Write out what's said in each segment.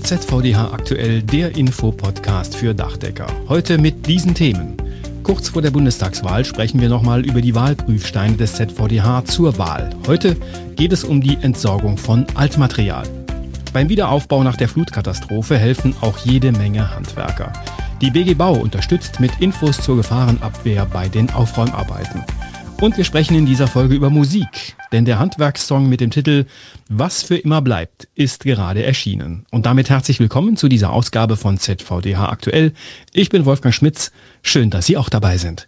ZVDH aktuell, der Info-Podcast für Dachdecker. Heute mit diesen Themen. Kurz vor der Bundestagswahl sprechen wir nochmal über die Wahlprüfsteine des ZVDH zur Wahl. Heute geht es um die Entsorgung von Altmaterial. Beim Wiederaufbau nach der Flutkatastrophe helfen auch jede Menge Handwerker. Die BG Bau unterstützt mit Infos zur Gefahrenabwehr bei den Aufräumarbeiten. Und wir sprechen in dieser Folge über Musik, denn der Handwerkssong mit dem Titel Was für immer bleibt ist gerade erschienen. Und damit herzlich willkommen zu dieser Ausgabe von ZVDH aktuell. Ich bin Wolfgang Schmitz, schön, dass Sie auch dabei sind.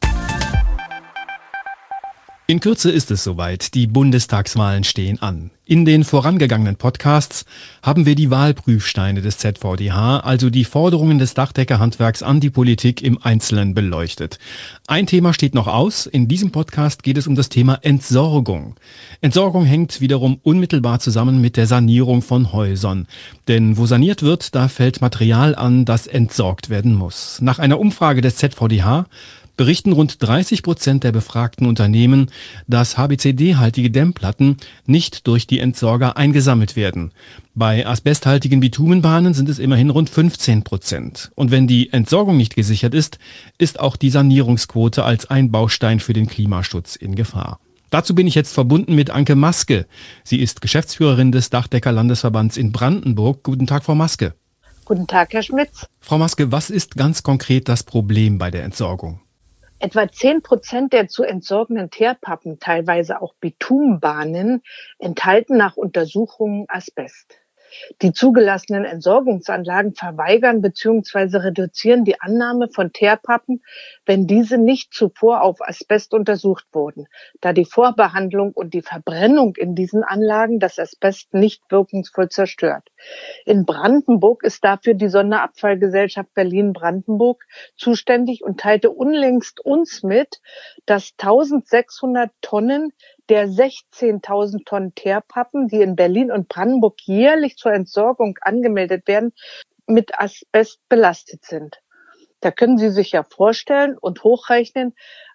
In Kürze ist es soweit, die Bundestagswahlen stehen an. In den vorangegangenen Podcasts haben wir die Wahlprüfsteine des ZVDH, also die Forderungen des Dachdeckerhandwerks an die Politik im Einzelnen beleuchtet. Ein Thema steht noch aus, in diesem Podcast geht es um das Thema Entsorgung. Entsorgung hängt wiederum unmittelbar zusammen mit der Sanierung von Häusern. Denn wo saniert wird, da fällt Material an, das entsorgt werden muss. Nach einer Umfrage des ZVDH berichten rund 30% der befragten Unternehmen, dass HBCD-haltige Dämmplatten nicht durch die Entsorger eingesammelt werden. Bei asbesthaltigen Bitumenbahnen sind es immerhin rund 15%. Und wenn die Entsorgung nicht gesichert ist, ist auch die Sanierungsquote als ein Baustein für den Klimaschutz in Gefahr. Dazu bin ich jetzt verbunden mit Anke Maske. Sie ist Geschäftsführerin des Dachdeckerlandesverbands in Brandenburg. Guten Tag, Frau Maske. Guten Tag, Herr Schmitz. Frau Maske, was ist ganz konkret das Problem bei der Entsorgung? Etwa 10% der zu entsorgenden Teerpappen, teilweise auch Bitumenbahnen, enthalten nach Untersuchungen Asbest. Die zugelassenen Entsorgungsanlagen verweigern bzw. reduzieren die Annahme von Teerpappen, wenn diese nicht zuvor auf Asbest untersucht wurden, da die Vorbehandlung und die Verbrennung in diesen Anlagen das Asbest nicht wirkungsvoll zerstört. In Brandenburg ist dafür die Sonderabfallgesellschaft Berlin-Brandenburg zuständig und teilte unlängst uns mit, dass 1600 Tonnen der 16.000 Tonnen Teerpappen, die in Berlin und Brandenburg jährlich zur Entsorgung angemeldet werden, mit Asbest belastet sind. Da können Sie sich ja vorstellen und hochrechnen,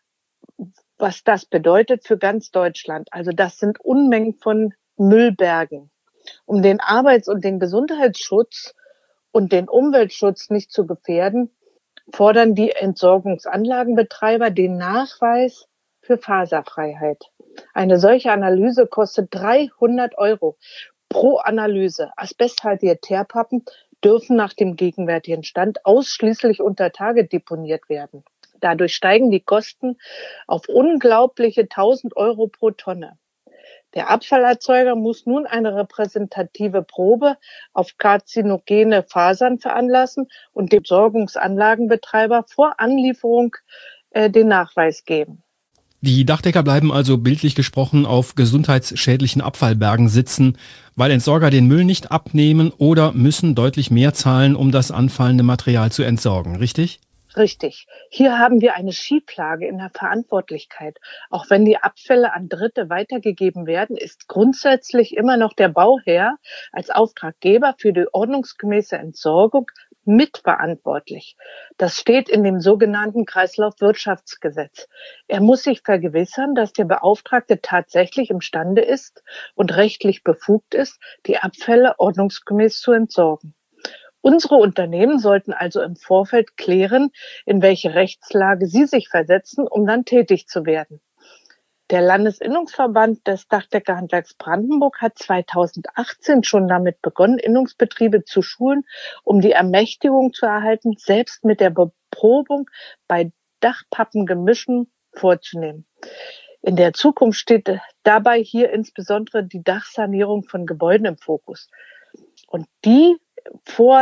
was das bedeutet für ganz Deutschland. Also das sind Unmengen von Müllbergen. Um den Arbeits- und den Gesundheitsschutz und den Umweltschutz nicht zu gefährden, fordern die Entsorgungsanlagenbetreiber den Nachweis für Faserfreiheit. Eine solche Analyse kostet 300 € pro Analyse. Asbesthaltige Teerpappen dürfen nach dem gegenwärtigen Stand ausschließlich unter Tage deponiert werden. Dadurch steigen die Kosten auf unglaubliche 1.000 € pro Tonne. Der Abfallerzeuger muss nun eine repräsentative Probe auf karzinogene Fasern veranlassen und dem Entsorgungsanlagenbetreiber vor Anlieferung den Nachweis geben. Die Dachdecker bleiben also bildlich gesprochen auf gesundheitsschädlichen Abfallbergen sitzen, weil Entsorger den Müll nicht abnehmen oder müssen deutlich mehr zahlen, um das anfallende Material zu entsorgen, richtig? Richtig. Hier haben wir eine Schieflage in der Verantwortlichkeit. Auch wenn die Abfälle an Dritte weitergegeben werden, ist grundsätzlich immer noch der Bauherr als Auftraggeber für die ordnungsgemäße Entsorgung mitverantwortlich. Das steht in dem sogenannten Kreislaufwirtschaftsgesetz. Er muss sich vergewissern, dass der Beauftragte tatsächlich imstande ist und rechtlich befugt ist, die Abfälle ordnungsgemäß zu entsorgen. Unsere Unternehmen sollten also im Vorfeld klären, in welche Rechtslage sie sich versetzen, um dann tätig zu werden. Der Landesinnungsverband des Dachdeckerhandwerks Brandenburg hat 2018 schon damit begonnen, Innungsbetriebe zu schulen, um die Ermächtigung zu erhalten, selbst mit der Beprobung bei Dachpappengemischen vorzunehmen. In der Zukunft steht dabei hier insbesondere die Dachsanierung von Gebäuden im Fokus. Und die vor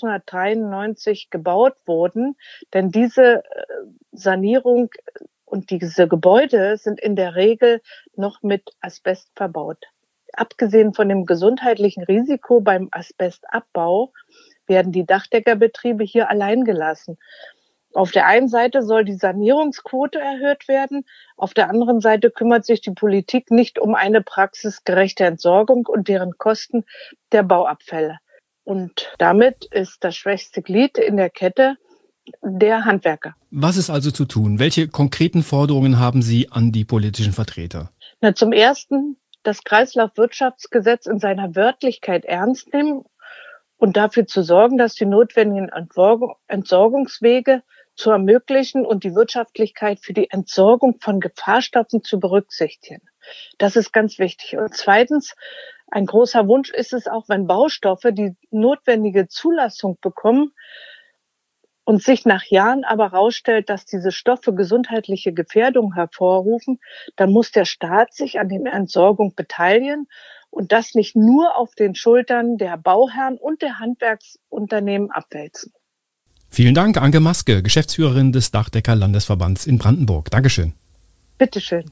1993 gebaut wurden, denn diese Sanierung und diese Gebäude sind in der Regel noch mit Asbest verbaut. Abgesehen von dem gesundheitlichen Risiko beim Asbestabbau werden die Dachdeckerbetriebe hier allein gelassen. Auf der einen Seite soll die Sanierungsquote erhöht werden, auf der anderen Seite kümmert sich die Politik nicht um eine praxisgerechte Entsorgung und deren Kosten der Bauabfälle. Und damit ist das schwächste Glied in der Kette der Handwerker. Was ist also zu tun? Welche konkreten Forderungen haben Sie an die politischen Vertreter? Zum Ersten das Kreislaufwirtschaftsgesetz in seiner Wörtlichkeit ernst nehmen und dafür zu sorgen, dass die notwendigen Entsorgungswege zu ermöglichen und die Wirtschaftlichkeit für die Entsorgung von Gefahrstoffen zu berücksichtigen. Das ist ganz wichtig. Und zweitens, ein großer Wunsch ist es auch, wenn Baustoffe die notwendige Zulassung bekommen und sich nach Jahren aber herausstellt, dass diese Stoffe gesundheitliche Gefährdungen hervorrufen, dann muss der Staat sich an der Entsorgung beteiligen und das nicht nur auf den Schultern der Bauherren und der Handwerksunternehmen abwälzen. Vielen Dank, Anke Maske, Geschäftsführerin des Dachdecker-Landesverbands in Brandenburg. Dankeschön. Bitteschön.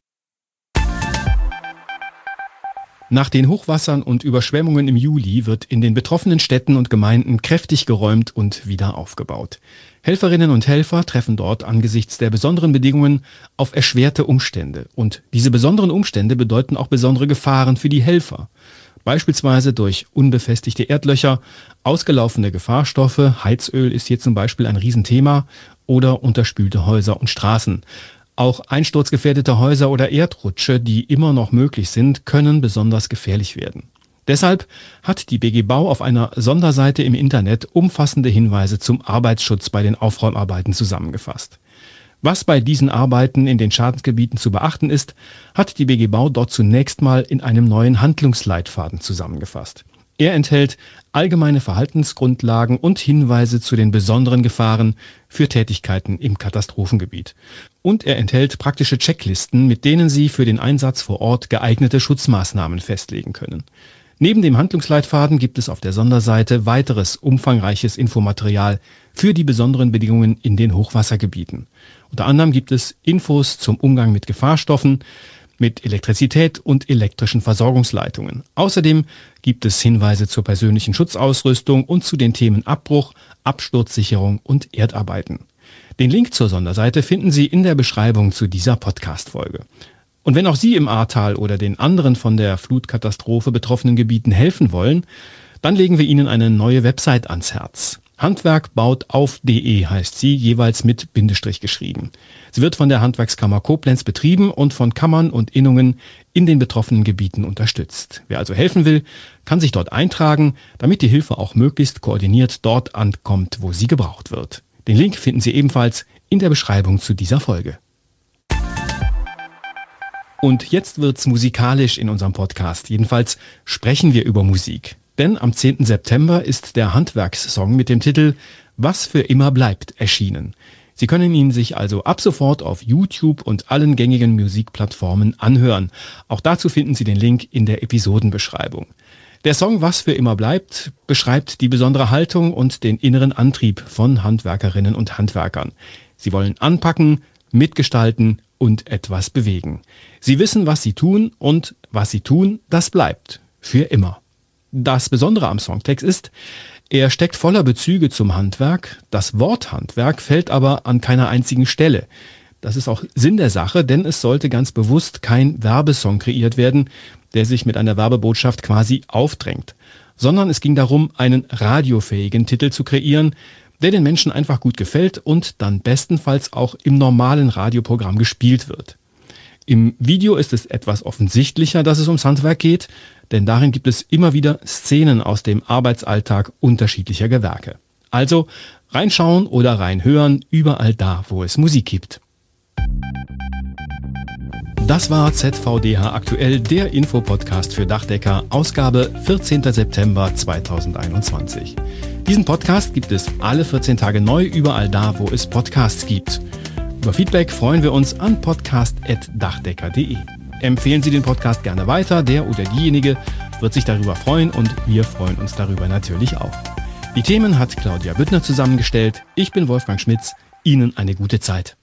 Nach den Hochwassern und Überschwemmungen im Juli wird in den betroffenen Städten und Gemeinden kräftig geräumt und wieder aufgebaut. Helferinnen und Helfer treffen dort angesichts der besonderen Bedingungen auf erschwerte Umstände. Und diese besonderen Umstände bedeuten auch besondere Gefahren für die Helfer. Beispielsweise durch unbefestigte Erdlöcher, ausgelaufene Gefahrstoffe, Heizöl ist hier zum Beispiel ein Riesenthema, oder unterspülte Häuser und Straßen. Auch einsturzgefährdete Häuser oder Erdrutsche, die immer noch möglich sind, können besonders gefährlich werden. Deshalb hat die BG Bau auf einer Sonderseite im Internet umfassende Hinweise zum Arbeitsschutz bei den Aufräumarbeiten zusammengefasst. Was bei diesen Arbeiten in den Schadensgebieten zu beachten ist, hat die BG Bau dort zunächst mal in einem neuen Handlungsleitfaden zusammengefasst. Er enthält allgemeine Verhaltensgrundlagen und Hinweise zu den besonderen Gefahren für Tätigkeiten im Katastrophengebiet. Und er enthält praktische Checklisten, mit denen Sie für den Einsatz vor Ort geeignete Schutzmaßnahmen festlegen können. Neben dem Handlungsleitfaden gibt es auf der Sonderseite weiteres umfangreiches Infomaterial für die besonderen Bedingungen in den Hochwassergebieten. Unter anderem gibt es Infos zum Umgang mit Gefahrstoffen, mit Elektrizität und elektrischen Versorgungsleitungen. Außerdem gibt es Hinweise zur persönlichen Schutzausrüstung und zu den Themen Abbruch, Absturzsicherung und Erdarbeiten. Den Link zur Sonderseite finden Sie in der Beschreibung zu dieser Podcast-Folge. Und wenn auch Sie im Ahrtal oder den anderen von der Flutkatastrophe betroffenen Gebieten helfen wollen, dann legen wir Ihnen eine neue Website ans Herz. Handwerkbautauf.de heißt sie, jeweils mit Bindestrich geschrieben. Sie wird von der Handwerkskammer Koblenz betrieben und von Kammern und Innungen in den betroffenen Gebieten unterstützt. Wer also helfen will, kann sich dort eintragen, damit die Hilfe auch möglichst koordiniert dort ankommt, wo sie gebraucht wird. Den Link finden Sie ebenfalls in der Beschreibung zu dieser Folge. Und jetzt wird's musikalisch in unserem Podcast. Jedenfalls sprechen wir über Musik. Denn am 10. September ist der Handwerkssong mit dem Titel Was für immer bleibt erschienen. Sie können ihn sich also ab sofort auf YouTube und allen gängigen Musikplattformen anhören. Auch dazu finden Sie den Link in der Episodenbeschreibung. Der Song Was für immer bleibt beschreibt die besondere Haltung und den inneren Antrieb von Handwerkerinnen und Handwerkern. Sie wollen anpacken, mitgestalten und etwas bewegen. Sie wissen, was sie tun, und was sie tun, das bleibt für immer. Das Besondere am Songtext ist, er steckt voller Bezüge zum Handwerk. Das Wort Handwerk fällt aber an keiner einzigen Stelle. Das ist auch Sinn der Sache, denn es sollte ganz bewusst kein Werbesong kreiert werden, der sich mit einer Werbebotschaft quasi aufdrängt, sondern es ging darum, einen radiofähigen Titel zu kreieren, der den Menschen einfach gut gefällt und dann bestenfalls auch im normalen Radioprogramm gespielt wird. Im Video ist es etwas offensichtlicher, dass es ums Handwerk geht, denn darin gibt es immer wieder Szenen aus dem Arbeitsalltag unterschiedlicher Gewerke. Also reinschauen oder reinhören, überall da, wo es Musik gibt. Das war ZVDH aktuell, der Infopodcast für Dachdecker, Ausgabe 14. September 2021. Diesen Podcast gibt es alle 14 Tage neu, überall da, wo es Podcasts gibt. Über Feedback freuen wir uns an podcast@dachdecker.de. Empfehlen Sie den Podcast gerne weiter, der oder diejenige wird sich darüber freuen und wir freuen uns darüber natürlich auch. Die Themen hat Claudia Büttner zusammengestellt. Ich bin Wolfgang Schmitz. Ihnen eine gute Zeit.